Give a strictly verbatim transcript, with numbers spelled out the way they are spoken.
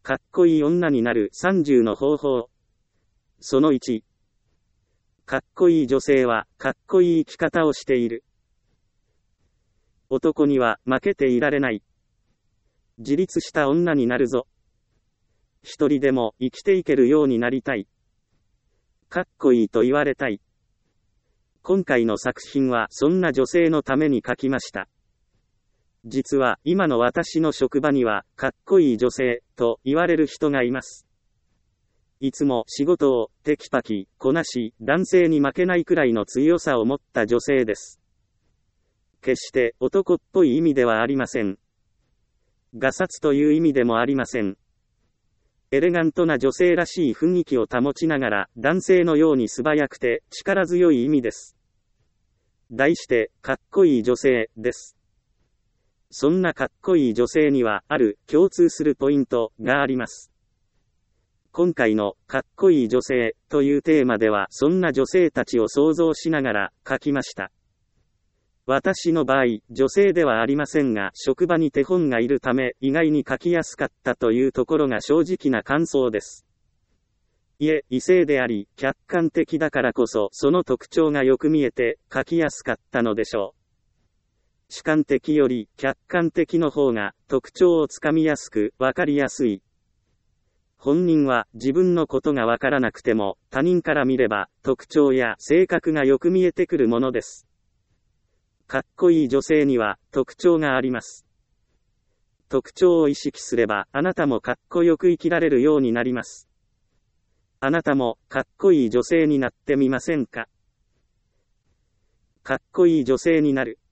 かっこいい女になるさんじゅうの方法。そのいち。かっこいい女性は、かっこいい生き方をしている。男には負けていられない。自立した女になるぞ。一人でも生きていけるようになりたい。かっこいいと言われたい。今回の作品はそんな女性のために書きました。実は今の私の職場にはかっこいい女性と言われる人がいます。いつも仕事をテキパキこなし、男性に負けないくらいの強さを持った女性です。決して男っぽい意味ではありません。ガサツという意味でもありません。エレガントな女性らしい雰囲気を保ちながら男性のように素早くて力強い意味です。題して、かっこいい女性です。そんなかっこいい女性にはある共通するポイントがあります。今回のかっこいい女性というテーマではそんな女性たちを想像しながら書きました。私の場合、女性ではありませんが、職場に手本がいるため意外に書きやすかったというところが正直な感想です。いえ、異性であり、客観的だからこそその特徴がよく見えて書きやすかったのでしょう。主観的より客観的の方が特徴をつかみやすくわかりやすい。本人は自分のことがわからなくても他人から見れば特徴や性格がよく見えてくるものです。かっこいい女性には特徴があります。特徴を意識すればあなたもかっこよく生きられるようになります。あなたもかっこいい女性になってみませんか？かっこいい女性になる。